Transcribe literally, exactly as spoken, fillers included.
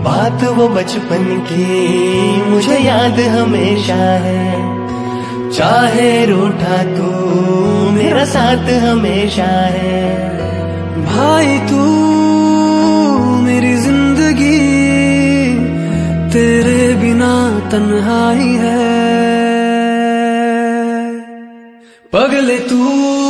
बात वो बचपन की मुझे याद हमेशा है। चाहे रूठा तू मेरा साथ हमेशा है। भाई तू मेरी जिंदगी, तेरे बिना तन्हाई है। पगले तू